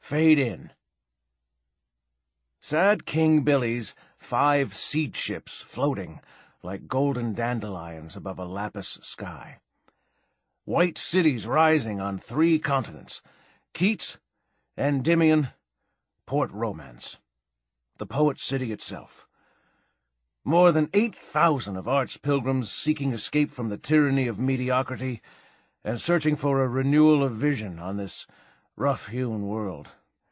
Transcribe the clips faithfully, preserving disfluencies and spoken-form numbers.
fade in. Sad King Billy's five seed ships floating like golden dandelions above a lapis sky. White cities rising on three continents: Keats, Endymion, Port Romance. The poet city itself. More than eight thousand of art's pilgrims seeking escape from the tyranny of mediocrity and searching for a renewal of vision on this rough-hewn world.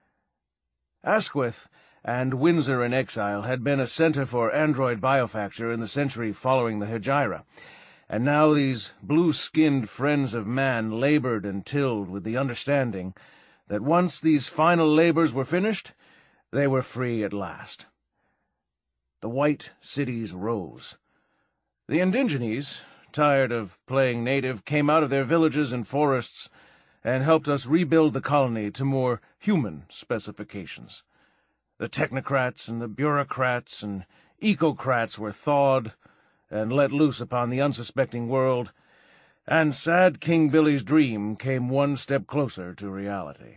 Asquith and Windsor in exile had been a center for android biofacture in the century following the Hegira, and now these blue-skinned friends of man labored and tilled with the understanding that once these final labors were finished, they were free at last. The white cities rose. The indigenes, tired of playing native, came out of their villages and forests and helped us rebuild the colony to more human specifications. The technocrats and the bureaucrats and ecocrats were thawed and let loose upon the unsuspecting world, and sad King Billy's dream came one step closer to reality.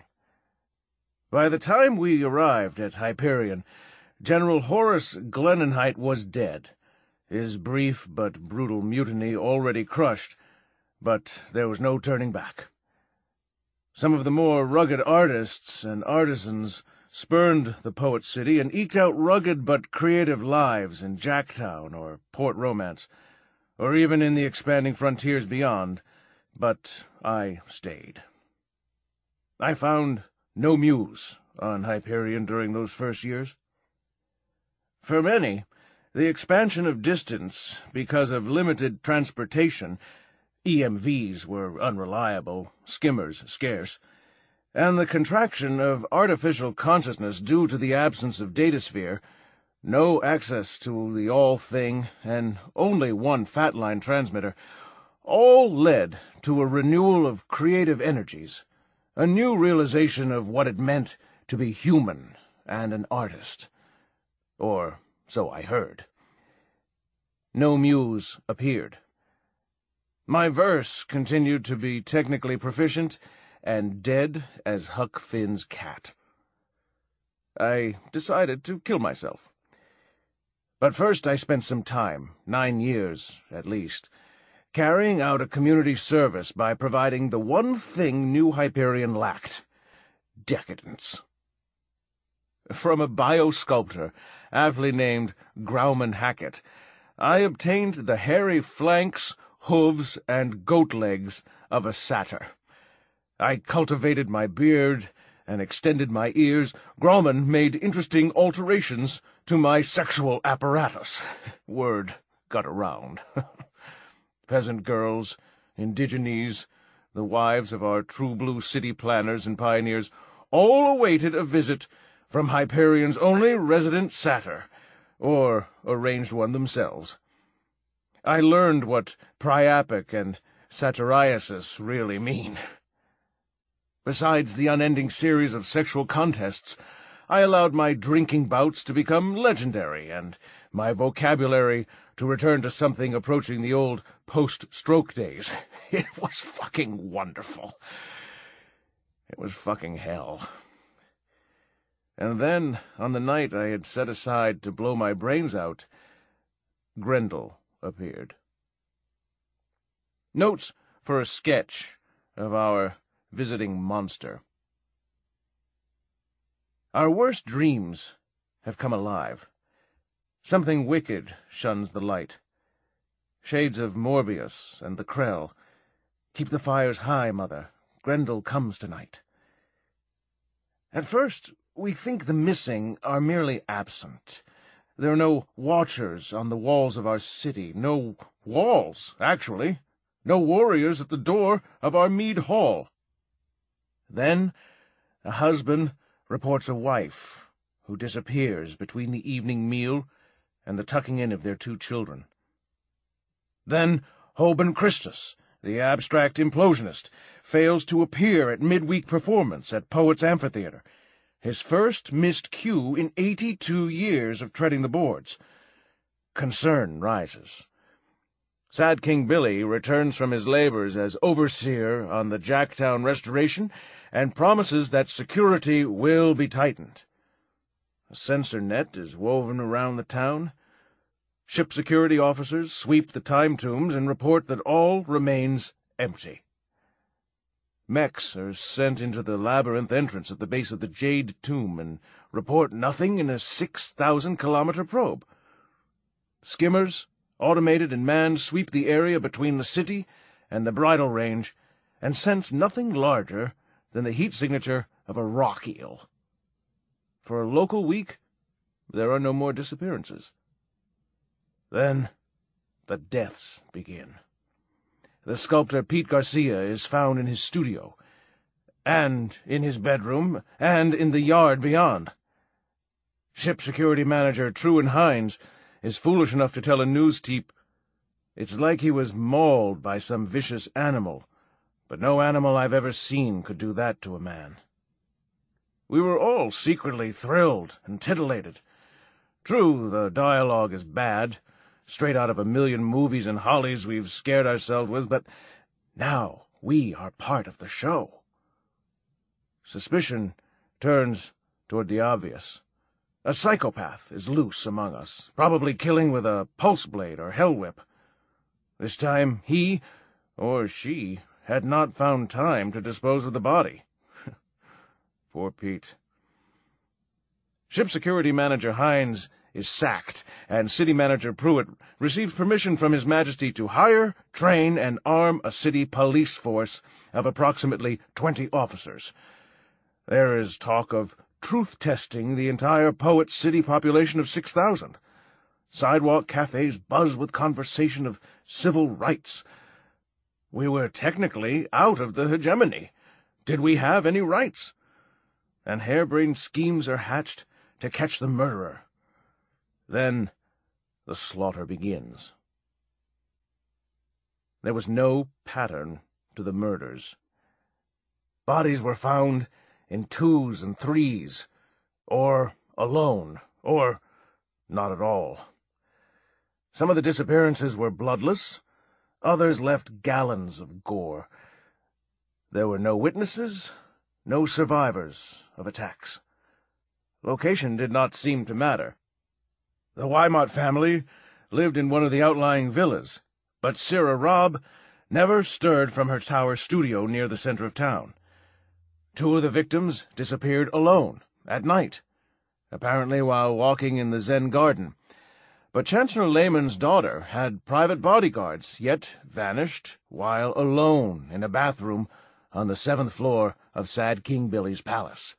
By the time we arrived at Hyperion, General Horace Glenenheit was dead, his brief but brutal mutiny already crushed, but there was no turning back. Some of the more rugged artists and artisans spurned the poet city and eked out rugged but creative lives in Jacktown or Port Romance, or even in the expanding frontiers beyond, but I stayed. I found no muse on Hyperion during those first years. For many, the expansion of distance because of limited transportation, E M Vs were unreliable, skimmers scarce, and the contraction of artificial consciousness due to the absence of datasphere, no access to the all-thing, and only one fat-line transmitter, all led to a renewal of creative energies, a new realization of what it meant to be human and an artist. Or so I heard. No muse appeared. My verse continued to be technically proficient and dead as Huck Finn's cat. I decided to kill myself. But first I spent some time, nine years at least, carrying out a community service by providing the one thing New Hyperion lacked: decadence. From a biosculptor, aptly named Grauman Hackett, I obtained the hairy flanks, hooves, and goat legs of a satyr. I cultivated my beard and extended my ears. Grauman made interesting alterations to my sexual apparatus. Word got around. Peasant girls, indigenes, the wives of our true blue city planners and pioneers, all awaited a visit from Hyperion's only resident satyr, or arranged one themselves. I learned what priapic and satyriasis really mean. Besides the unending series of sexual contests, I allowed my drinking bouts to become legendary, and my vocabulary to return to something approaching the old post-stroke days. It was fucking wonderful. It was fucking hell. And then, on the night I had set aside to blow my brains out, Grendel appeared. Notes for a sketch of our visiting monster. Our worst dreams have come alive. Something wicked shuns the light. Shades of Morbius and the Krell. Keep the fires high, Mother. Grendel comes tonight. At first, we think the missing are merely absent. There are no watchers on the walls of our city. No walls, actually. No warriors at the door of our mead hall. Then a husband reports a wife who disappears between the evening meal and the tucking in of their two children. Then Hoban Christus, the abstract implosionist, fails to appear at midweek performance at Poets' Amphitheater, his first missed cue in eighty-two years of treading the boards. Concern rises. Sad King Billy returns from his labors as overseer on the Jacktown restoration and promises that security will be tightened. A sensor net is woven around the town. Ship security officers sweep the time tombs and report that all remains empty. Mechs are sent into the labyrinth entrance at the base of the Jade Tomb and report nothing in a six thousand kilometer probe. Skimmers, automated and manned, sweep the area between the city and the bridle range and sense nothing larger than the heat signature of a rock eel. For a local week, there are no more disappearances. Then the deaths begin. The sculptor Pete Garcia is found in his studio, and in his bedroom, and in the yard beyond. Ship security manager Truan Hines is foolish enough to tell a news teep, "It's like he was mauled by some vicious animal, but no animal I've ever seen could do that to a man." We were all secretly thrilled and titillated. True, the dialogue is bad, straight out of a million movies and hollies we've scared ourselves with, but now we are part of the show. Suspicion turns toward the obvious. A psychopath is loose among us, probably killing with a pulse blade or hell whip. This time he, or she, had not found time to dispose of the body. Poor Pete. Ship security manager Hines is sacked, and city manager Pruitt receives permission from His Majesty to hire, train, and arm a city police force of approximately twenty officers. There is talk of truth-testing the entire Poet City population of six thousand. Sidewalk cafes buzz with conversation of civil rights. We were technically out of the hegemony. Did we have any rights? And harebrained schemes are hatched to catch the murderer. Then the slaughter begins. There was no pattern to the murders. Bodies were found in twos and threes, or alone, or not at all. Some of the disappearances were bloodless, others left gallons of gore. There were no witnesses, no survivors of attacks. Location did not seem to matter. The Wymot family lived in one of the outlying villas, but Sarah Robb never stirred from her tower studio near the center of town. Two of the victims disappeared alone, at night, apparently while walking in the Zen garden. But Chancellor Lehman's daughter had private bodyguards, yet vanished while alone in a bathroom on the seventh floor of Sad King Billy's palace.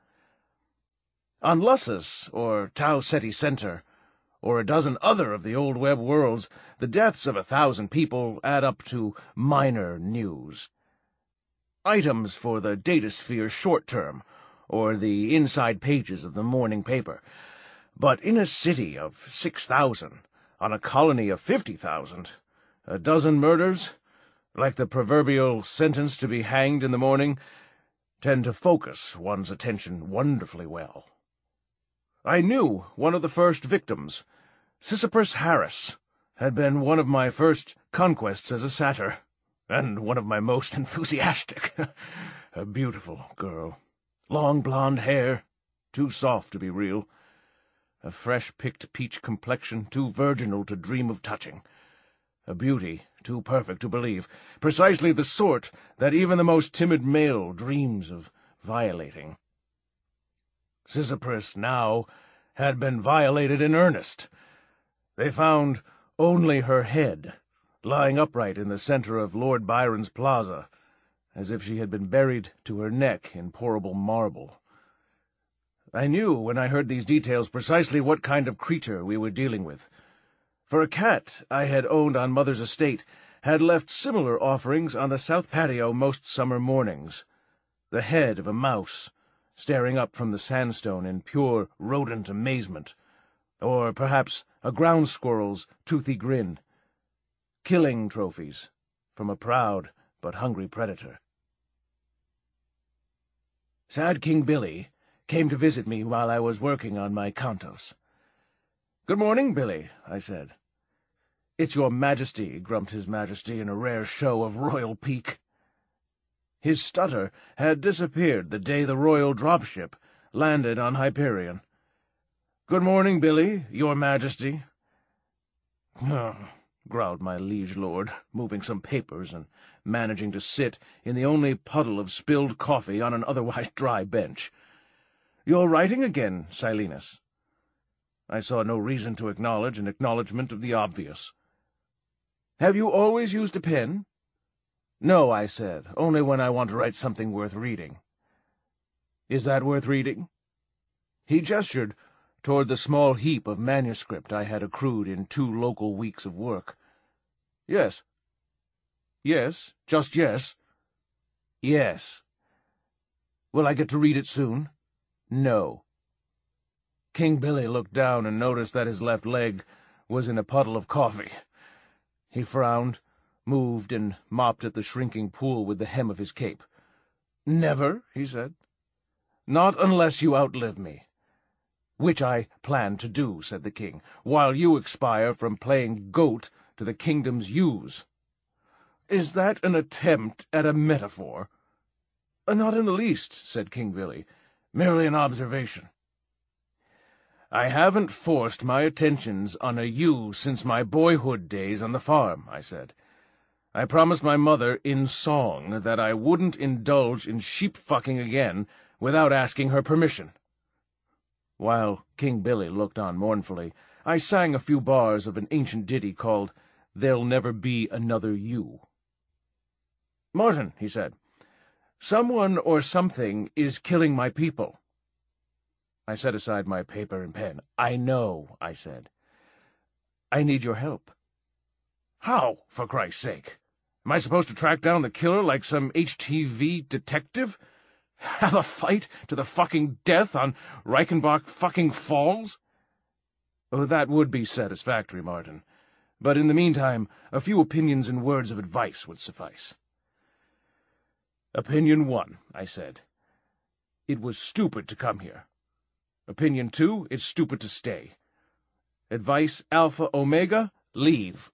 On Lussus, or Tau Ceti Center, or a dozen other of the old web worlds, the deaths of a thousand people add up to minor news. Items for the Datasphere short term, or the inside pages of the morning paper. But in a city of six thousand, on a colony of fifty thousand, a dozen murders, like the proverbial sentence to be hanged in the morning, tend to focus one's attention wonderfully well. I knew one of the first victims. Sisyphus Harris had been one of my first conquests as a satyr, and one of my most enthusiastic. A beautiful girl. Long blonde hair, too soft to be real. A fresh-picked peach complexion, too virginal to dream of touching. A beauty too perfect to believe, precisely the sort that even the most timid male dreams of violating. Sisyphus now had been violated in earnest. They found only her head, lying upright in the center of Lord Byron's plaza, as if she had been buried to her neck in pourable marble. I knew, when I heard these details, precisely what kind of creature we were dealing with. For a cat I had owned on Mother's estate had left similar offerings on the south patio most summer mornings. The head of a mouse, staring up from the sandstone in pure rodent amazement, or perhaps a ground squirrel's toothy grin. Killing trophies from a proud but hungry predator. Sad King Billy came to visit me while I was working on my cantos. "Good morning, Billy," I said. "It's your Majesty," grumped His Majesty in a rare show of royal pique. His stutter had disappeared the day the royal dropship landed on Hyperion. "Good morning, Billy, your majesty." "Oh," growled my liege lord, moving some papers and managing to sit in the only puddle of spilled coffee on an otherwise dry bench. "You're writing again, Silenus." I saw no reason to acknowledge an acknowledgment of the obvious. "Have you always used a pen?" "No," I said, "only when I want to write something worth reading." "Is that worth reading?" He gestured toward the small heap of manuscript I had accrued in two local weeks of work. "Yes." "Yes? Just yes?" "Yes." "Will I get to read it soon?" "No." King Billy looked down and noticed that his left leg was in a puddle of coffee. He frowned, moved, and mopped at the shrinking pool with the hem of his cape. "Never," he said. "Not unless you outlive me." "Which I plan to do," said the king, "while you expire from playing goat to the kingdom's ewes." "Is that an attempt at a metaphor?" "Not in the least," said King Billy. "Merely an observation." "I haven't forced my attentions on a ewe since my boyhood days on the farm," I said. "I promised my mother in song that I wouldn't indulge in sheep-fucking again without asking her permission." While King Billy looked on mournfully, I sang a few bars of an ancient ditty called "There'll Never Be Another You." "Martin," he said, "someone or something is killing my people." I set aside my paper and pen. "I know," I said. "I need your help." "How, for Christ's sake? Am I supposed to track down the killer like some H T V detective? Have a fight to the fucking death on Reichenbach fucking Falls?" "Oh, that would be satisfactory, Martin. But in the meantime, a few opinions and words of advice would suffice." "Opinion one," I said. "It was stupid to come here. Opinion two, it's stupid to stay. Advice alpha omega, leave."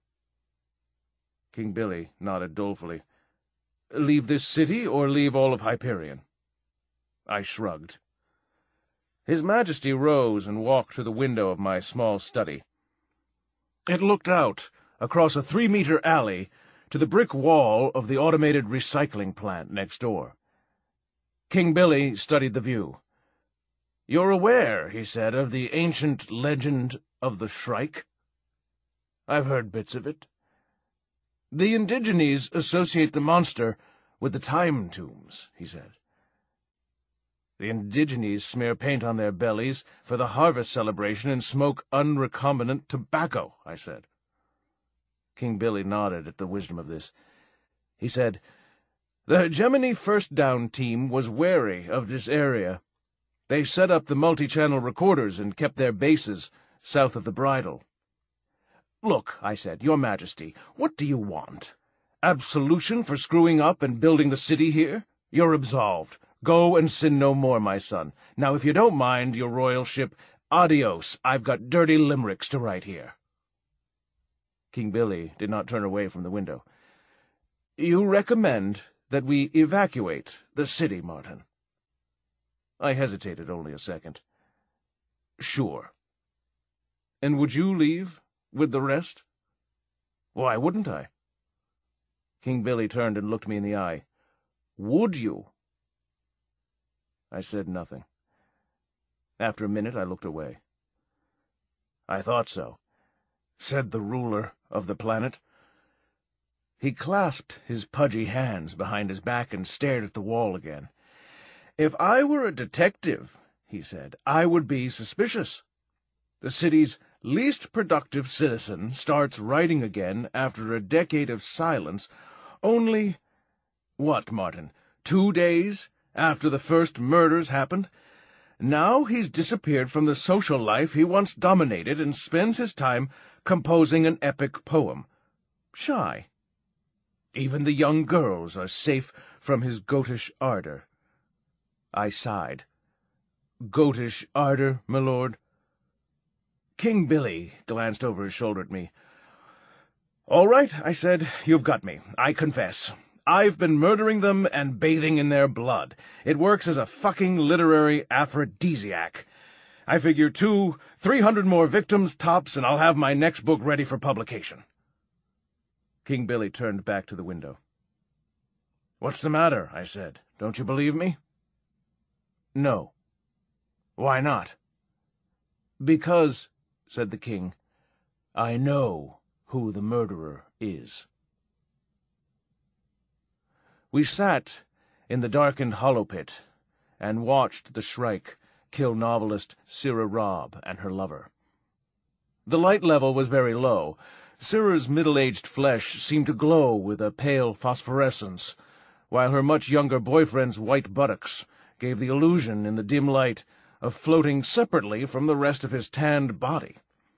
King Billy nodded dolefully. "Leave this city, or leave all of Hyperion?" I shrugged. His Majesty rose and walked to the window of my small study. It looked out, across a three-meter alley, to the brick wall of the automated recycling plant next door. King Billy studied the view. "You're aware," he said, "of the ancient legend of the Shrike?" "I've heard bits of it." "The Indigenes associate the monster with the time tombs," he said. "The Indigenes smear paint on their bellies for the harvest celebration and smoke unrecombinant tobacco," I said. King Billy nodded at the wisdom of this. He said, "The Gemini First Down team was wary of this area. They set up the multi-channel recorders and kept their bases south of the bridle." "Look," I said, "Your Majesty, what do you want? Absolution for screwing up and building the city here? You're absolved. Go and sin no more, my son. Now, if you don't mind, your royalship, adios. I've got dirty limericks to write here." King Billy did not turn away from the window. "You recommend that we evacuate the city, Martin?" I hesitated only a second. "Sure." "And would you leave with the rest?" "Why wouldn't I?" King Billy turned and looked me in the eye. "Would you?" I said nothing. After a minute I looked away. "I thought so," said the ruler of the planet. He clasped his pudgy hands behind his back and stared at the wall again. "If I were a detective," he said, "I would be suspicious. The city's least productive citizen starts writing again after a decade of silence only, what, Martin, two days after the first murders happened? Now he's disappeared from the social life he once dominated and spends his time composing an epic poem. Shy. Even the young girls are safe from his goatish ardor." I sighed. "Goatish ardor, my lord?" King Billy glanced over his shoulder at me. "All right," I said, "you've got me. I confess. I've been murdering them and bathing in their blood. It works as a fucking literary aphrodisiac. I figure two, three hundred more victims tops, and I'll have my next book ready for publication." King Billy turned back to the window. "What's the matter?" I said. "Don't you believe me?" "No." "Why not?" "Because," said the king, "I know who the murderer is." We sat in the darkened hollow pit and watched the Shrike kill novelist Syrah Robb and her lover. The light level was very low. Syrah's middle-aged flesh seemed to glow with a pale phosphorescence, while her much younger boyfriend's white buttocks gave the illusion in the dim light of floating separately from the rest of his tanned body.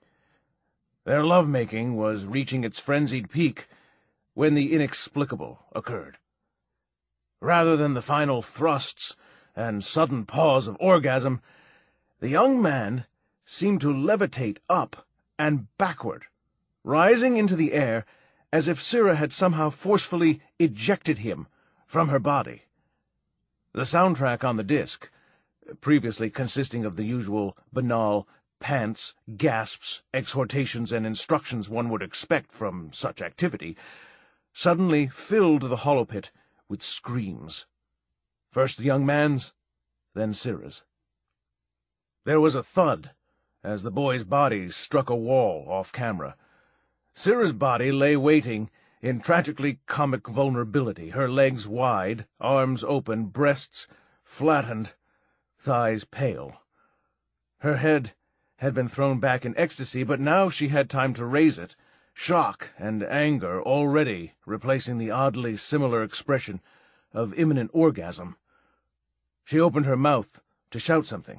Their love-making was reaching its frenzied peak when the inexplicable occurred. Rather than the final thrusts and sudden pause of orgasm, the young man seemed to levitate up and backward, rising into the air as if Syrah had somehow forcefully ejected him from her body. The soundtrack on the disc, previously consisting of the usual banal pants, gasps, exhortations, and instructions one would expect from such activity, suddenly filled the hollow pit with screams. First the young man's, then Syrah's. There was a thud as the boy's body struck a wall off-camera. Syrah's body lay waiting in tragically comic vulnerability, her legs wide, arms open, breasts flattened, thighs pale. Her head had been thrown back in ecstasy, but now she had time to raise it, shock and anger already replacing the oddly similar expression of imminent orgasm. She opened her mouth to shout something.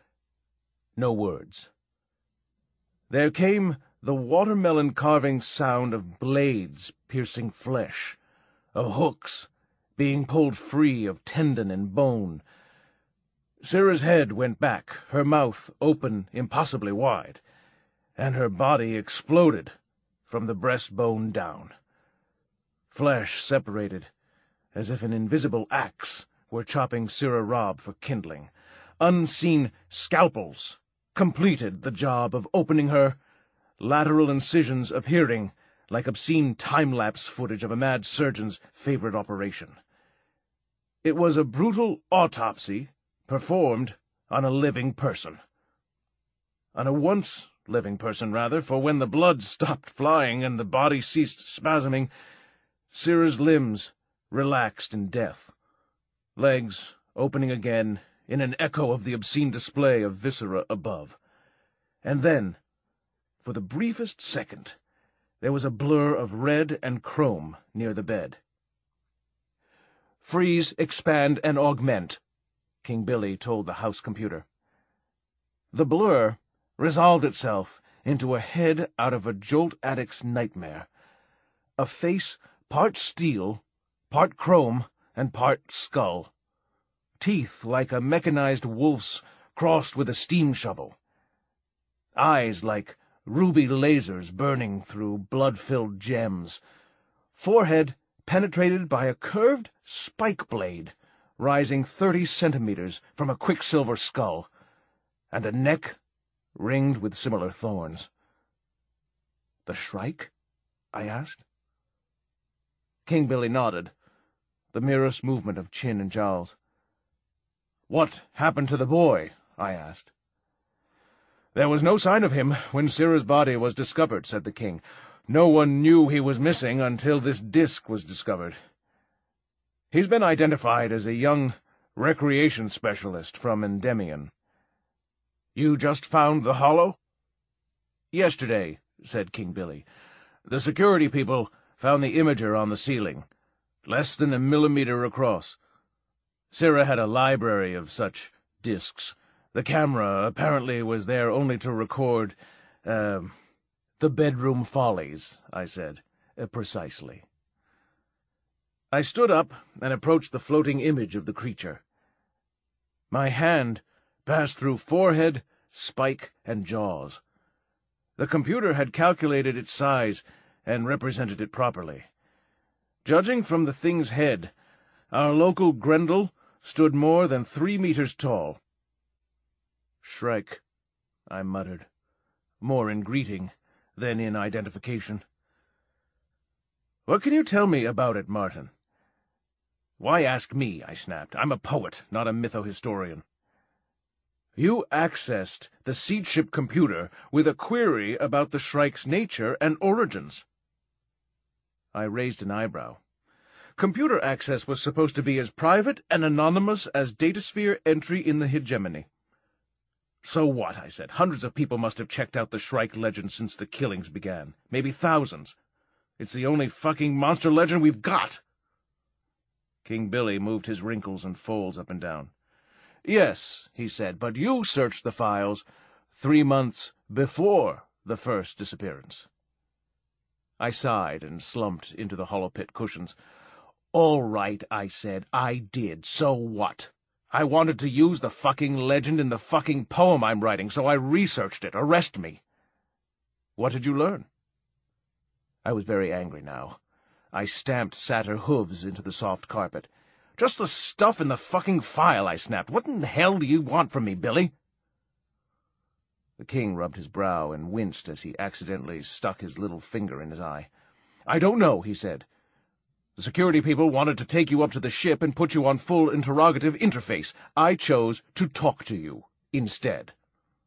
No words. There came the watermelon-carving sound of blades piercing flesh, of hooks being pulled free of tendon and bone. Syrah's head went back, her mouth open impossibly wide, and her body exploded from the breastbone down. Flesh separated, as if an invisible axe were chopping Syrah Robb for kindling. Unseen scalpels completed the job of opening her, lateral incisions appearing like obscene time-lapse footage of a mad surgeon's favorite operation. It was a brutal autopsy performed on a living person. On a once living person, rather, for when the blood stopped flying and the body ceased spasming, Syrah's limbs relaxed in death, legs opening again in an echo of the obscene display of viscera above. And then, for the briefest second, there was a blur of red and chrome near the bed. "Freeze, expand, and augment," King Billy told the house computer. The blur resolved itself into a head out of a Jolt addict's nightmare, a face part steel, part chrome, and part skull, teeth like a mechanized wolf's crossed with a steam shovel, eyes like ruby lasers burning through blood-filled gems, forehead penetrated by a curved spike blade rising thirty centimeters from a quicksilver skull, and a neck ringed with similar thorns. "The Shrike?" I asked. King Billy nodded, the merest movement of chin and jowls. "What happened to the boy?" I asked. "There was no sign of him when Syrah's body was discovered," said the king. "No one knew he was missing until this disc was discovered. He's been identified as a young recreation specialist from Endymion." "You just found the hollow?" "Yesterday," said King Billy. "The security people found the imager on the ceiling, less than a millimeter across. Syrah had a library of such discs. The camera apparently was there only to record, uh, the bedroom follies," I said. Uh, "precisely." I stood up and approached the floating image of the creature. My hand passed through forehead, spike, and jaws. The computer had calculated its size and represented it properly. Judging from the thing's head, our local Grendel stood more than three meters tall. "Shrike," I muttered, more in greeting than in identification. "What can you tell me about it, Martin?" "Why ask me?" I snapped. "I'm a poet, not a mytho-historian." "You accessed the seed ship computer with a query about the Shrike's nature and origins." I raised an eyebrow. Computer access was supposed to be as private and anonymous as datasphere entry in the hegemony. "So what?" I said. "Hundreds of people must have checked out the Shrike legend since the killings began. Maybe thousands. It's the only fucking monster legend we've got." King Billy moved his wrinkles and folds up and down. "Yes," he said, "but you searched the files three months before the first disappearance." I sighed and slumped into the hollow pit cushions. "All right," I said, "I did. So what? I wanted to use the fucking legend in the fucking poem I'm writing, so I researched it. Arrest me." "What did you learn?" I was very angry now. I stamped satyr hooves into the soft carpet. "Just the stuff in the fucking file," I snapped. "What in the hell do you want from me, Billy?" The king rubbed his brow and winced as he accidentally stuck his little finger in his eye. "I don't know," he said. "The security people wanted to take you up to the ship and put you on full interrogative interface. I chose to talk to you instead."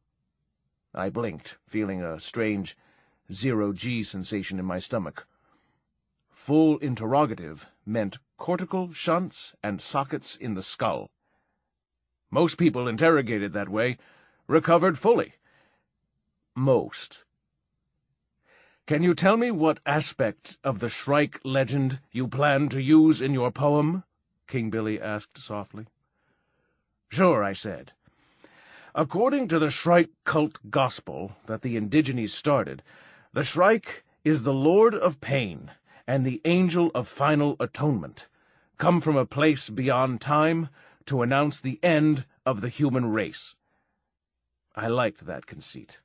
I blinked, feeling a strange zero-G sensation in my stomach. Full interrogative meant cortical shunts and sockets in the skull. Most people interrogated that way recovered fully. Most. "Can you tell me what aspect of the Shrike legend you plan to use in your poem?" King Billy asked softly. "Sure," I said. "According to the Shrike cult gospel that the Indigenes started, the Shrike is the Lord of Pain and the Angel of Final Atonement, come from a place beyond time to announce the end of the human race." I liked that conceit.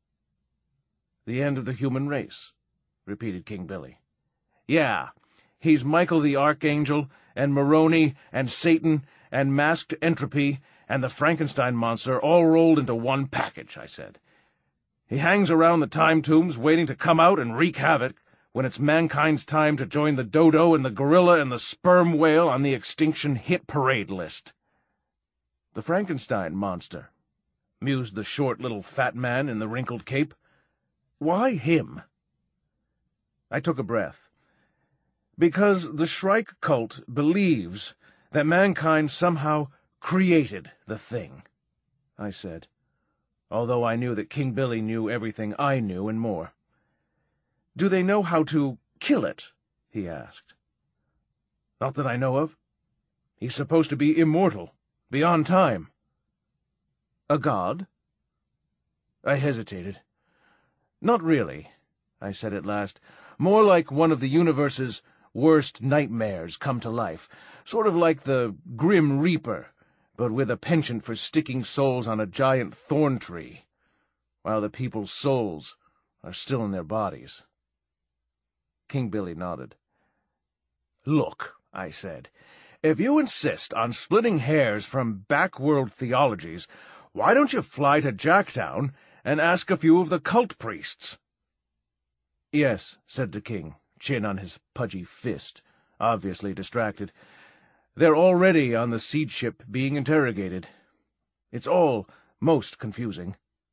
"The end of the human race," repeated King Billy. "Yeah, he's Michael the Archangel, and Moroni, and Satan, and Masked Entropy, and the Frankenstein monster all rolled into one package," I said. "He hangs around the time tombs waiting to come out and wreak havoc when it's mankind's time to join the dodo and the gorilla and the sperm whale on the extinction hit parade list." "The Frankenstein monster," mused the short little fat man in the wrinkled cape. "Why him?" I took a breath. "Because the Shrike cult believes that mankind somehow created the thing," I said, although I knew that King Billy knew everything I knew and more. "Do they know how to kill it?" he asked. "Not that I know of. He's supposed to be immortal, beyond time." "A god?" I hesitated. "Not really," I said at last. "More like one of the universe's worst nightmares come to life. Sort of like the Grim Reaper, but with a penchant for sticking souls on a giant thorn tree, while the people's souls are still in their bodies." King Billy nodded. "Look," I said, "if you insist on splitting hairs from backworld theologies, why don't you fly to Jacktown and ask a few of the cult priests?" "Yes," said the king, chin on his pudgy fist, obviously distracted. "They're already on the seed ship being interrogated. It's all most confusing."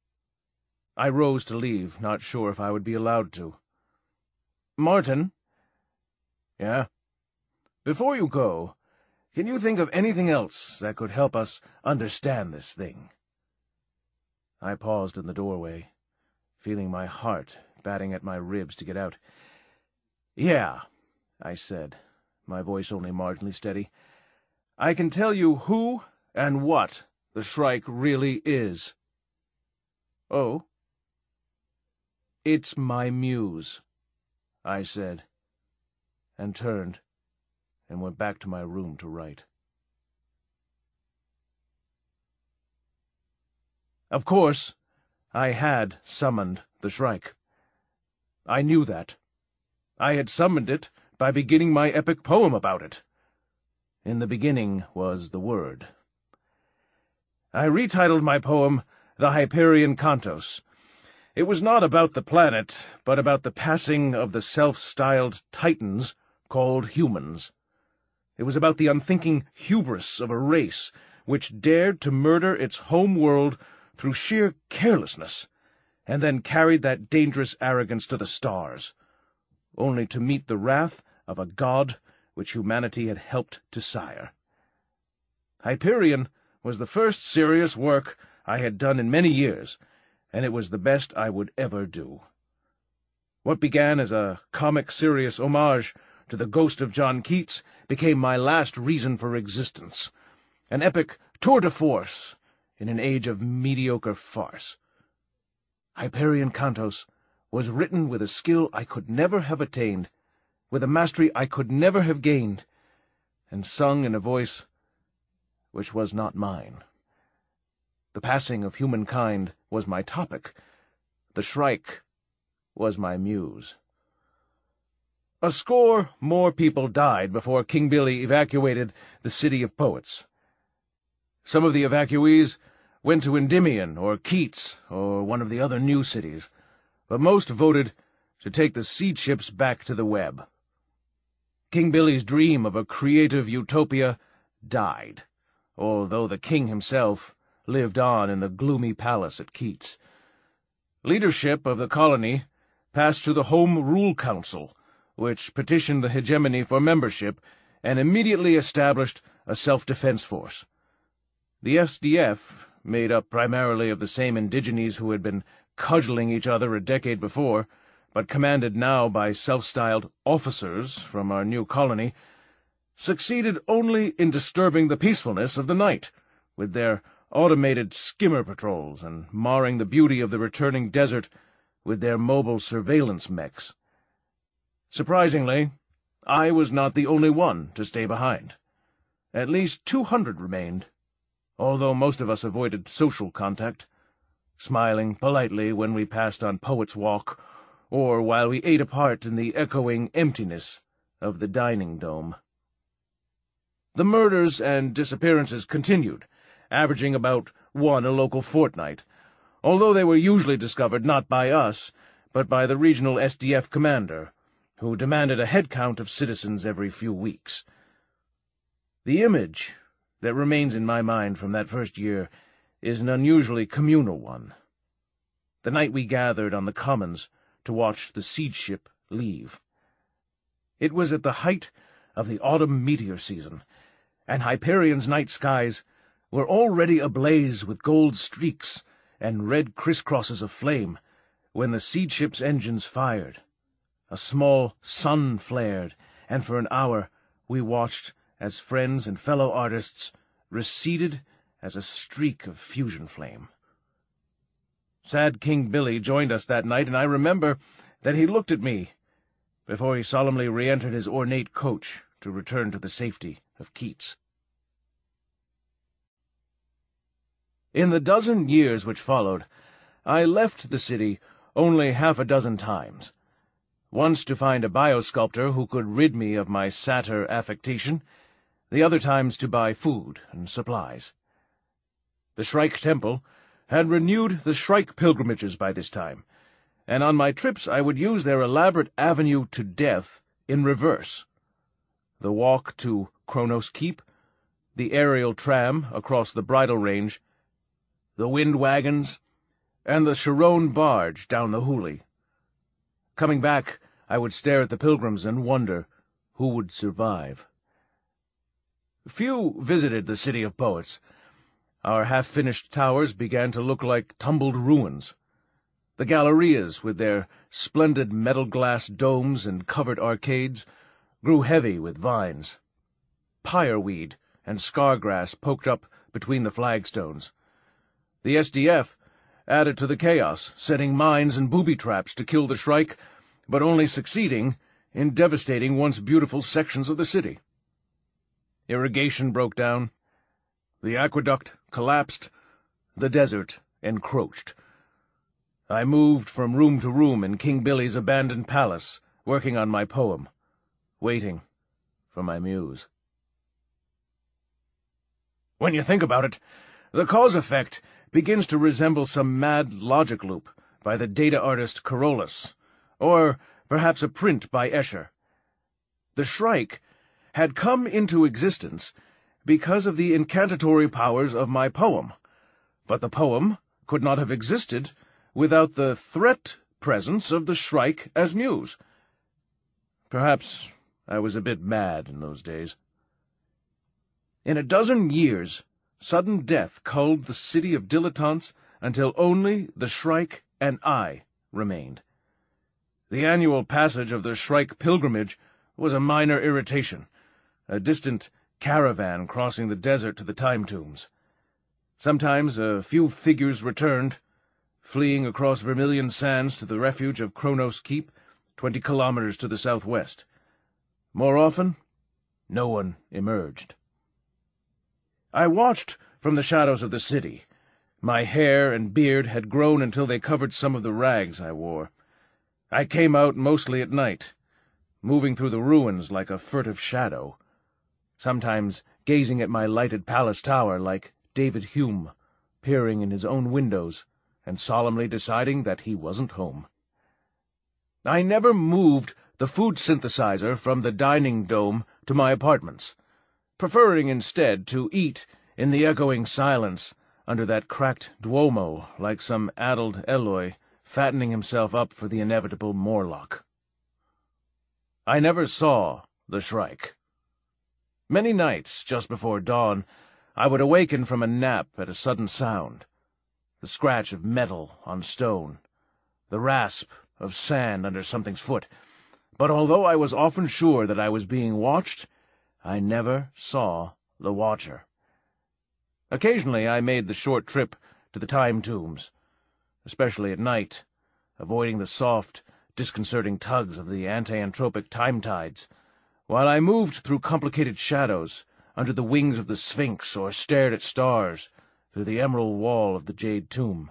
I rose to leave, not sure if I would be allowed to. "Martin?" "Yeah?" "Before you go, can you think of anything else that could help us understand this thing?" I paused in the doorway, feeling my heart batting at my ribs to get out. "Yeah," I said, my voice only marginally steady. "I can tell you who and what the Shrike really is." "Oh?" "It's my muse," I said, and turned and went back to my room to write. Of course, I had summoned the Shrike. I knew that. I had summoned it by beginning my epic poem about it. In the beginning was the Word. I retitled my poem The Hyperion Cantos. It was not about the planet, but about the passing of the self-styled Titans called humans. It was about the unthinking hubris of a race which dared to murder its home world through sheer carelessness, and then carried that dangerous arrogance to the stars, only to meet the wrath of a god which humanity had helped to sire. Hyperion was the first serious work I had done in many years, and it was the best I would ever do. What began as a comic serious homage to the ghost of John Keats became my last reason for existence, an epic tour de force in an age of mediocre farce. Hyperion Cantos was written with a skill I could never have attained, with a mastery I could never have gained, and sung in a voice which was not mine. The passing of humankind was my topic. The Shrike was my muse. A score more people died before King Billy evacuated the city of poets. Some of the evacuees went to Endymion or Keats or one of the other new cities, but most voted to take the seed ships back to the web. King Billy's dream of a creative utopia died, although the king himself lived on in the gloomy palace at Keats. Leadership of the colony passed to the Home Rule Council, which petitioned the hegemony for membership and immediately established a self-defense force. The S D F, made up primarily of the same indigenes who had been cudgeling each other a decade before, but commanded now by self-styled officers from our new colony, succeeded only in disturbing the peacefulness of the night, with their automated skimmer patrols and marring the beauty of the returning desert with their mobile surveillance mechs. Surprisingly, I was not the only one to stay behind. At least two hundred remained, although most of us avoided social contact, smiling politely when we passed on Poets' Walk, or while we ate apart in the echoing emptiness of the dining dome. The murders and disappearances continued, averaging about one a local fortnight, although they were usually discovered not by us, but by the regional S D F commander, who demanded a head count of citizens every few weeks. The image that remains in my mind from that first year is an unusually communal one. The night we gathered on the commons to watch the siege ship leave. It was at the height of the autumn meteor season, and Hyperion's night skies were already ablaze with gold streaks and red crisscrosses of flame when the siege ship's engines fired. A small sun flared, and for an hour we watched as friends and fellow artists receded as a streak of fusion flame. Sad King Billy joined us that night, and I remember that he looked at me before he solemnly re-entered his ornate coach to return to the safety of Keats. In the dozen years which followed, I left the city only half a dozen times, once to find a biosculptor who could rid me of my satyr affectation, the other times to buy food and supplies. The Shrike Temple had renewed the Shrike pilgrimages by this time, and on my trips I would use their elaborate avenue to death in reverse. The walk to Kronos Keep, the aerial tram across the bridle range, the wind wagons, and the Sharon barge down the Hooghly. Coming back, I would stare at the pilgrims and wonder who would survive. Few visited the city of poets. Our half-finished towers began to look like tumbled ruins. The gallerias, with their splendid metal-glass domes and covered arcades, grew heavy with vines. Pireweed and scar-grass poked up between the flagstones. The S D F added to the chaos, setting mines and booby-traps to kill the Shrike, but only succeeding in devastating once beautiful sections of the city. Irrigation broke down. The aqueduct collapsed. The desert encroached. I moved from room to room in King Billy's abandoned palace, working on my poem, waiting for my muse. When you think about it, the cause-effect begins to resemble some mad logic loop by the data artist Carolus, or perhaps a print by Escher. The Shrike had come into existence because of the incantatory powers of my poem, but the poem could not have existed without the threat presence of the Shrike as muse. Perhaps I was a bit mad in those days. In a dozen years, sudden death culled the city of dilettantes until only the Shrike and I remained. The annual passage of the Shrike pilgrimage was a minor irritation, a distant caravan crossing the desert to the time tombs. Sometimes a few figures returned, fleeing across Vermilion Sands to the refuge of Kronos Keep, twenty kilometers to the southwest. More often, no one emerged. I watched from the shadows of the city. My hair and beard had grown until they covered some of the rags I wore. I came out mostly at night, moving through the ruins like a furtive shadow, sometimes gazing at my lighted palace tower like David Hume, peering in his own windows and solemnly deciding that he wasn't home. I never moved the food synthesizer from the dining dome to my apartments, preferring instead to eat in the echoing silence under that cracked Duomo like some addled Eloi fattening himself up for the inevitable Morlock. I never saw the Shrike. Many nights, just before dawn, I would awaken from a nap at a sudden sound, the scratch of metal on stone, the rasp of sand under something's foot, but although I was often sure that I was being watched, I never saw the watcher. Occasionally I made the short trip to the time tombs, especially at night, avoiding the soft, disconcerting tugs of the anti-anthropic time tides, while I moved through complicated shadows under the wings of the Sphinx or stared at stars through the emerald wall of the jade tomb.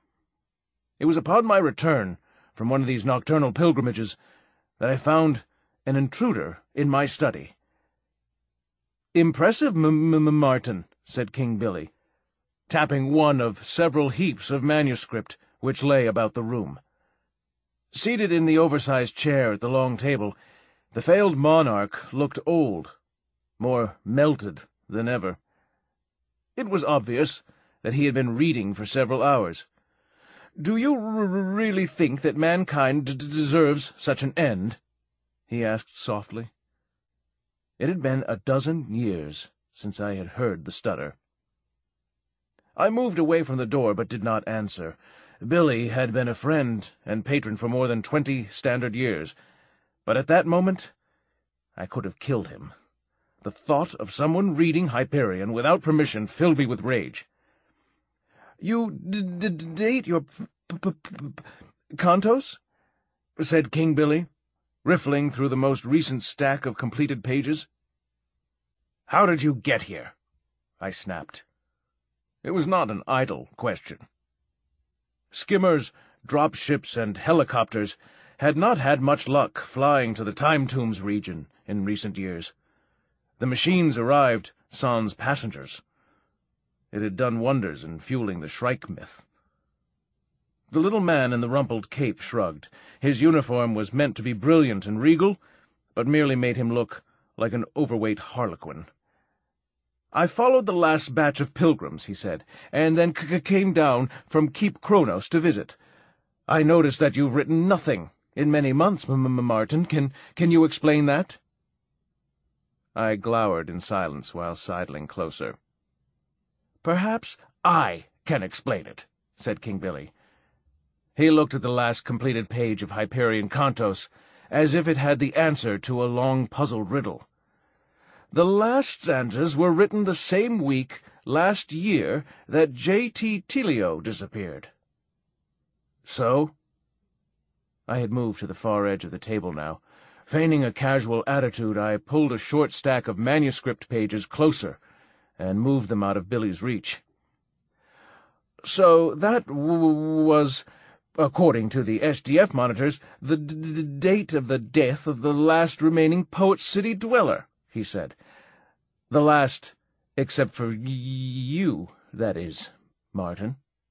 It was upon my return from one of these nocturnal pilgrimages that I found an intruder in my study. "Impressive, M-M-Martin," said King Billy, tapping one of several heaps of manuscript which lay about the room. Seated in the oversized chair at the long table, the failed monarch looked old, more melted than ever. It was obvious that he had been reading for several hours. "Do you r really think that mankind d deserves such an end?" he asked softly. It had been a dozen years since I had heard the stutter. I moved away from the door, but did not answer. Billy had been a friend and patron for more than twenty standard years, but at that moment I could have killed him. The thought of someone reading Hyperion without permission filled me with rage. "You d d date your p p p Cantos?" said King Billy, riffling through the most recent stack of completed pages. "How did you get here?" I snapped. It was not an idle question. Skimmers, dropships, and helicopters had not had much luck flying to the Time Tombs region in recent years. The machines arrived sans passengers. It had done wonders in fueling the Shrike myth. The little man in the rumpled cape shrugged. His uniform was meant to be brilliant and regal, but merely made him look like an overweight harlequin. "I followed the last batch of pilgrims," he said, "and then c came down from Keep Kronos to visit. I noticed that you've written nothing in many months, M-M-Martin. Can, can you explain that?" I glowered in silence while sidling closer. "Perhaps I can explain it," said King Billy. He looked at the last completed page of Hyperion Cantos, as if it had the answer to a long puzzled riddle. "The last stanzas were written the same week last year that J T Tilio disappeared." "So?" I had moved to the far edge of the table now. Feigning a casual attitude, I pulled a short stack of manuscript pages closer and moved them out of Billy's reach. "So that w was according to the S D F monitors, the d d date of the death of the last remaining Poet City dweller," he said. "The last, except for y you, that is, Martin."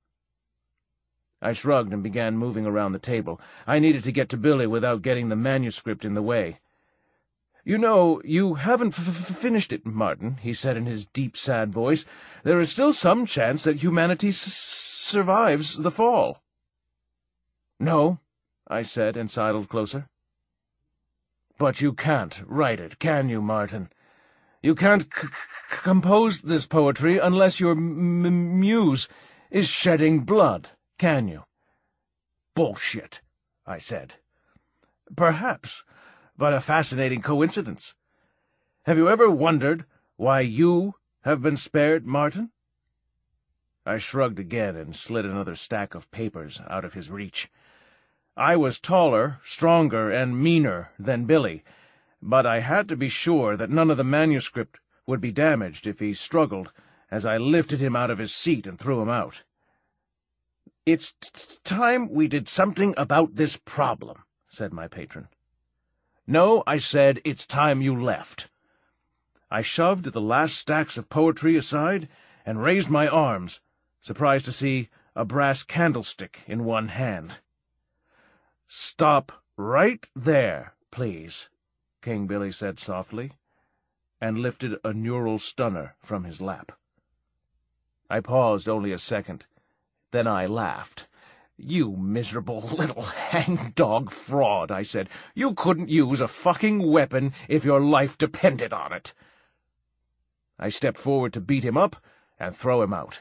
I shrugged and began moving around the table. I needed to get to Billy without getting the manuscript in the way. "You know, you haven't f f finished it, Martin," he said in his deep, sad voice. "There is still some chance that humanity s survives the fall." "No," I said, and sidled closer. "But you can't write it, can you, Martin? You can't c c compose this poetry unless your m muse is shedding blood, can you?" "Bullshit," I said. "Perhaps, but a fascinating coincidence. Have you ever wondered why you have been spared, Martin?" I shrugged again and slid another stack of papers out of his reach. I was taller, stronger, and meaner than Billy, but I had to be sure that none of the manuscript would be damaged if he struggled, as I lifted him out of his seat and threw him out. "It's t time we did something about this problem," said my patron. "No," I said, "it's time you left." I shoved the last stacks of poetry aside and raised my arms, surprised to see a brass candlestick in one hand. "Stop right there, please," King Billy said softly, and lifted a neural stunner from his lap. I paused only a second. Then I laughed. "You miserable little hang-dog fraud," I said. "You couldn't use a fucking weapon if your life depended on it." I stepped forward to beat him up and throw him out.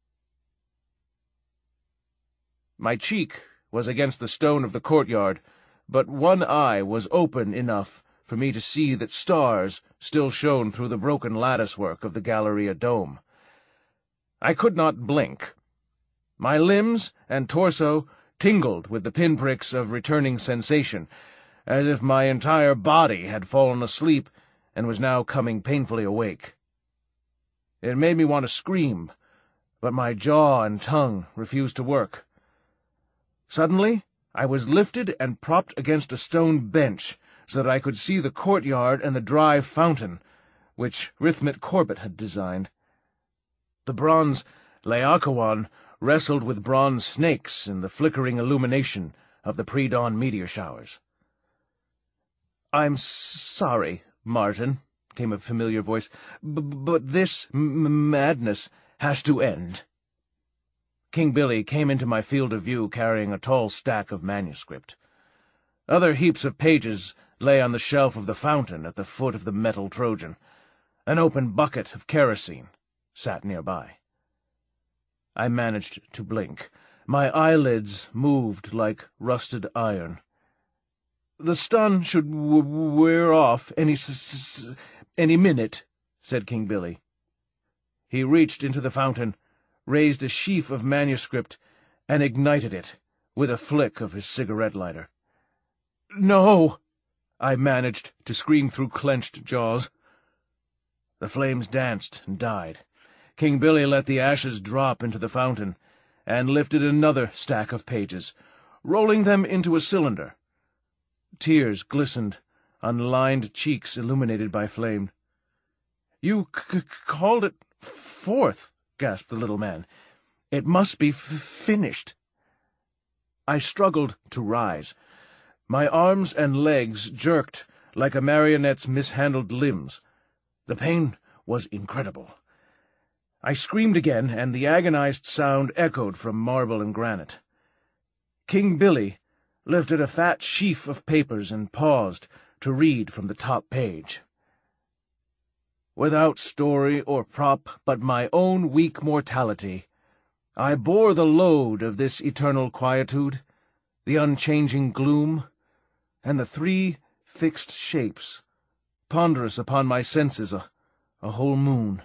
My cheek was against the stone of the courtyard, but one eye was open enough for me to see that stars still shone through the broken latticework of the Galleria dome. I could not blink. My limbs and torso tingled with the pinpricks of returning sensation, as if my entire body had fallen asleep and was now coming painfully awake. It made me want to scream, but my jaw and tongue refused to work. Suddenly, I was lifted and propped against a stone bench so that I could see the courtyard and the dry fountain, which Rithmet Corbett had designed. The bronze Laocoon wrestled with bronze snakes in the flickering illumination of the pre-dawn meteor showers. "I'm sorry, Martin," came a familiar voice, B but this m madness has to end." King Billy came into my field of view carrying a tall stack of manuscript. Other heaps of pages lay on the shelf of the fountain at the foot of the metal Trojan. An open bucket of kerosene sat nearby. I managed to blink. My eyelids moved like rusted iron. "The stun should w wear off any s s any minute," said King Billy. He reached into the fountain, raised a sheaf of manuscript, and ignited it with a flick of his cigarette lighter. "No!" I managed to scream through clenched jaws. The flames danced and died. King Billy let the ashes drop into the fountain, and lifted another stack of pages, rolling them into a cylinder. Tears glistened on lined cheeks illuminated by flame. "You c called it forth," gasped the little man. "It must be f finished." I struggled to rise. My arms and legs jerked like a marionette's mishandled limbs. The pain was incredible. I screamed again, and the agonized sound echoed from marble and granite. King Billy lifted a fat sheaf of papers and paused to read from the top page. "Without story or prop but my own weak mortality, I bore the load of this eternal quietude, the unchanging gloom, and the three fixed shapes, ponderous upon my senses, a, a whole moon.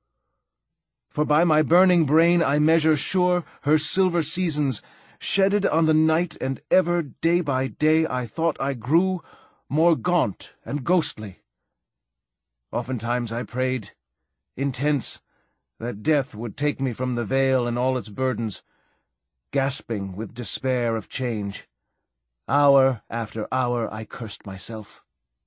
For by my burning brain I measure sure her silver seasons, shedded on the night, and ever, day by day, I thought I grew more gaunt and ghostly. Oftentimes I prayed, intense, that death would take me from the veil and all its burdens, gasping with despair of change. Hour after hour I cursed myself.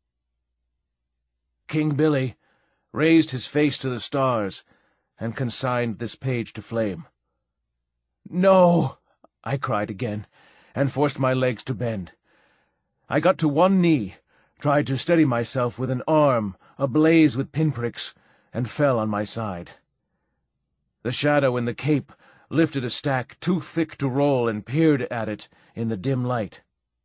King Billy raised his face to the stars and consigned this page to flame. "No!" I cried again, and forced my legs to bend. I got to one knee, tried to steady myself with an arm ablaze with pinpricks, and fell on my side. The shadow in the cape lifted a stack too thick to roll and peered at it in the dim light.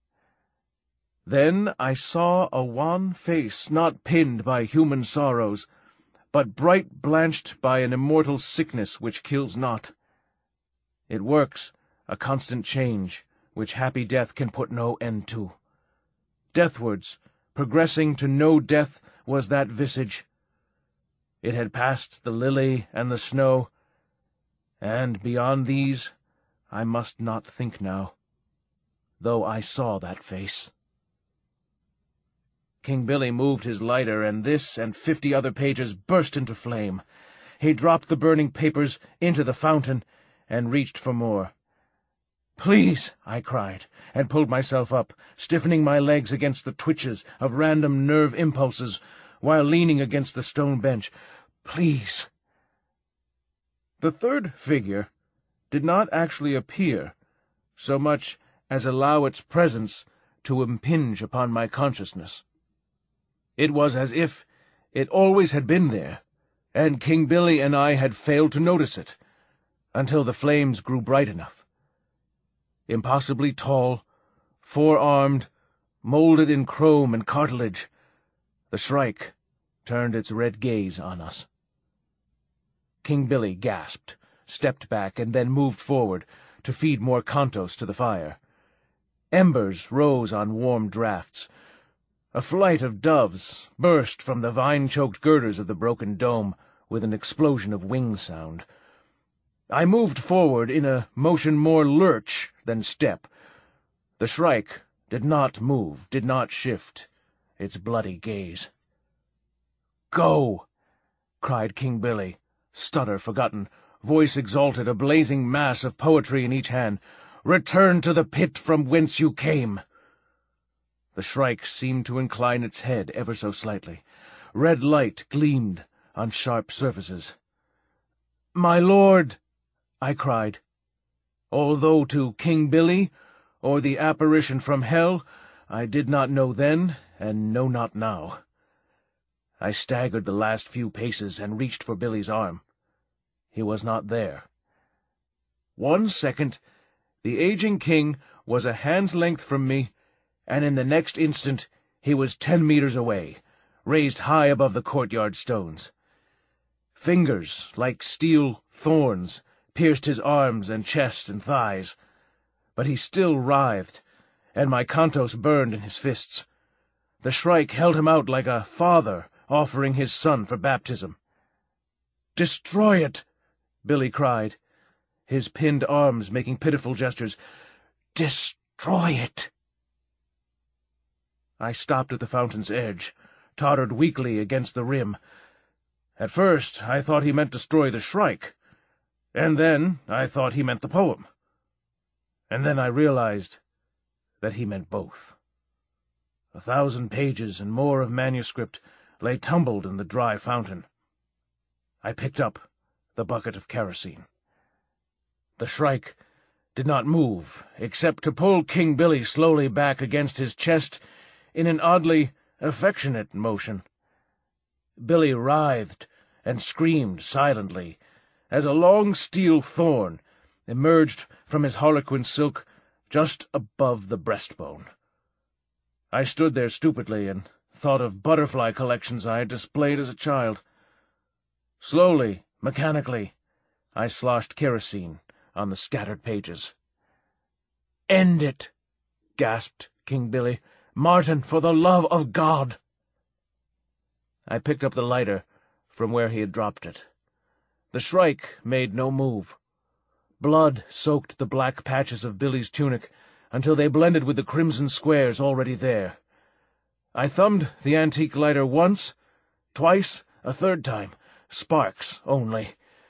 Then I saw a wan face not pinned by human sorrows, but bright blanched by an immortal sickness which kills not. It works a constant change, which happy death can put no end to. Deathwards, progressing to no death, was that visage. It had passed the lily and the snow, and beyond these I must not think now, though I saw that face. King Billy moved his lighter, and this and fifty other pages burst into flame. He dropped the burning papers into the fountain and reached for more. "Please," I cried, and pulled myself up, stiffening my legs against the twitches of random nerve impulses while leaning against the stone bench. "Please." The third figure did not actually appear, so much as allow its presence to impinge upon my consciousness. It was as if it always had been there, and King Billy and I had failed to notice it, until the flames grew bright enough. Impossibly tall, four-armed, molded in chrome and cartilage, the Shrike turned its red gaze on us. King Billy gasped, stepped back, and then moved forward to feed more Kantos to the fire. Embers rose on warm draughts. A flight of doves burst from the vine-choked girders of the broken dome with an explosion of wing sound. I moved forward in a motion more lurch than step. The Shrike did not move, did not shift its bloody gaze. "Go!" cried King Billy, stutter forgotten, voice exalted, a blazing mass of poetry in each hand. "Return to the pit from whence you came." The Shrike seemed to incline its head ever so slightly. Red light gleamed on sharp surfaces. "My lord," I cried, although to King Billy, or the apparition from hell, I did not know then, and know not now. I staggered the last few paces and reached for Billy's arm. He was not there. One second, the aging king was a hand's length from me, and in the next instant he was ten meters away, raised high above the courtyard stones. Fingers, like steel thorns, pierced his arms and chest and thighs, but he still writhed, and my Kantos burned in his fists. The Shrike held him out like a father offering his son for baptism. "Destroy it!" Billy cried, his pinned arms making pitiful gestures. "Destroy it!" I stopped at the fountain's edge, tottered weakly against the rim. At first I thought he meant destroy the Shrike, and then I thought he meant the poem. And then I realized that he meant both. A thousand pages and more of manuscript lay tumbled in the dry fountain. I picked up the bucket of kerosene. The Shrike did not move, except to pull King Billy slowly back against his chest in an oddly affectionate motion. Billy writhed and screamed silently as a long steel thorn emerged from his harlequin silk just above the breastbone. I stood there stupidly and thought of butterfly collections I had displayed as a child. Slowly, mechanically, I sloshed kerosene on the scattered pages. "End it!" gasped King Billy. "Martin, for the love of God!" I picked up the lighter from where he had dropped it. The Shrike made no move. Blood soaked the black patches of Billy's tunic until they blended with the crimson squares already there. I thumbed the antique lighter once, twice, a third time. Sparks only.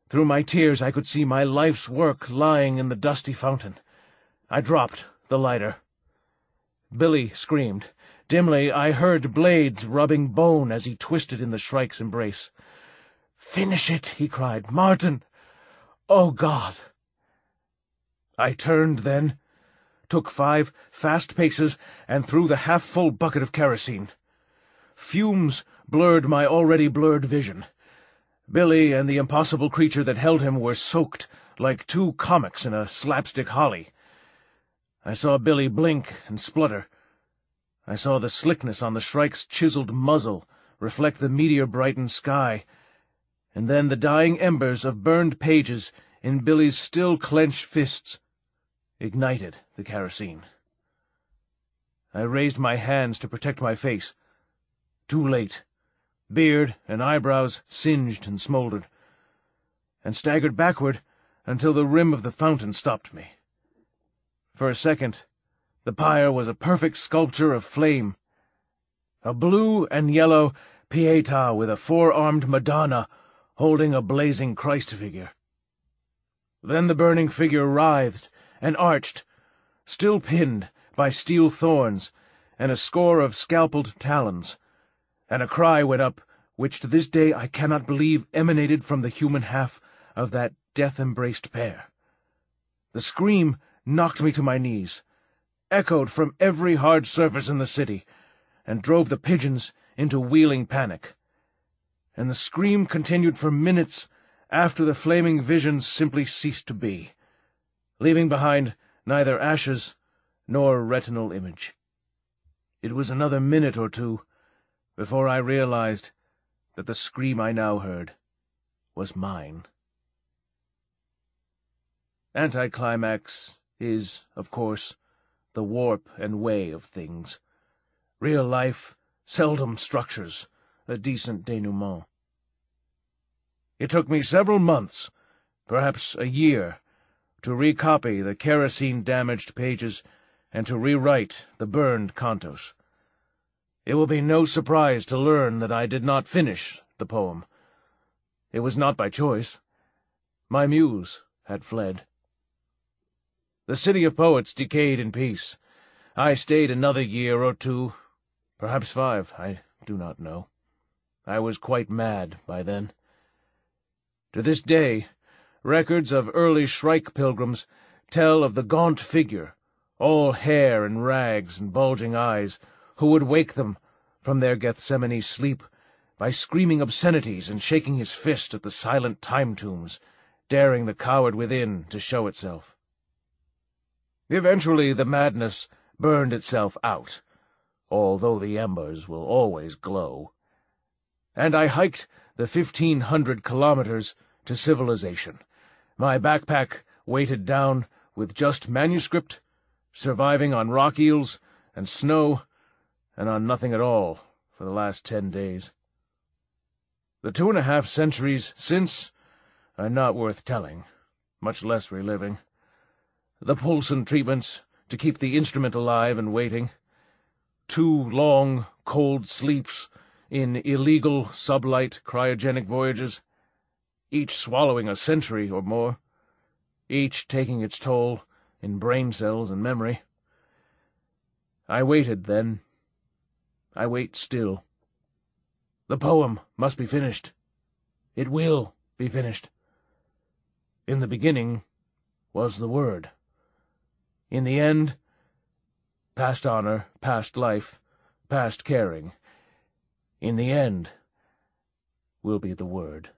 Through my tears I could see my life's work lying in the dusty fountain. I dropped the lighter. Billy screamed. Dimly I heard blades rubbing bone as he twisted in the Shrike's embrace. "Finish it!" he cried. "Martin! Oh, God!" I turned then, took five fast paces, and threw the half-full bucket of kerosene. Fumes blurred my already blurred vision. Billy and the impossible creature that held him were soaked like two comics in a slapstick holly. I saw Billy blink and splutter. I saw the slickness on the Shrike's chiseled muzzle reflect the meteor-brightened sky, and then the dying embers of burned pages in Billy's still clenched fists ignited the kerosene. I raised my hands to protect my face. Too late. Beard and eyebrows singed and smoldered, and staggered backward until the rim of the fountain stopped me. For a second, the pyre was a perfect sculpture of flame, a blue and yellow Pietà with a four-armed Madonna holding a blazing Christ figure. Then the burning figure writhed and arched, still pinned by steel thorns and a score of scalpeled talons, and a cry went up which to this day I cannot believe emanated from the human half of that death-embraced pair. The scream knocked me to my knees, echoed from every hard surface in the city, and drove the pigeons into wheeling panic. And the scream continued for minutes after the flaming visions simply ceased to be, leaving behind neither ashes nor retinal image. It was another minute or two before I realized that the scream I now heard was mine. Anticlimax is, of course, the warp and way of things. Real life seldom structures a decent denouement. It took me several months, perhaps a year, to recopy the kerosene-damaged pages and to rewrite the burned cantos. It will be no surprise to learn that I did not finish the poem. It was not by choice. My muse had fled. The city of poets decayed in peace. I stayed another year or two, perhaps five, I do not know. I was quite mad by then. To this day, records of early Shrike pilgrims tell of the gaunt figure, all hair and rags and bulging eyes, who would wake them from their Gethsemane sleep by screaming obscenities and shaking his fist at the silent time-tombs, daring the coward within to show itself. Eventually the madness burned itself out, although the embers will always glow, and I hiked the fifteen hundred kilometers to civilization, my backpack weighted down with just manuscript, surviving on rock eels and snow, and on nothing at all for the last ten days. The two and a half centuries since are not worth telling, much less reliving. The Poulsen treatments to keep the instrument alive and waiting, two long, cold sleeps in illegal sublight cryogenic voyages, each swallowing a century or more, each taking its toll in brain cells and memory. I waited then. I wait still. The poem must be finished. It will be finished. In the beginning was the Word. In the end, past honor, past life, past caring, in the end will be the Word.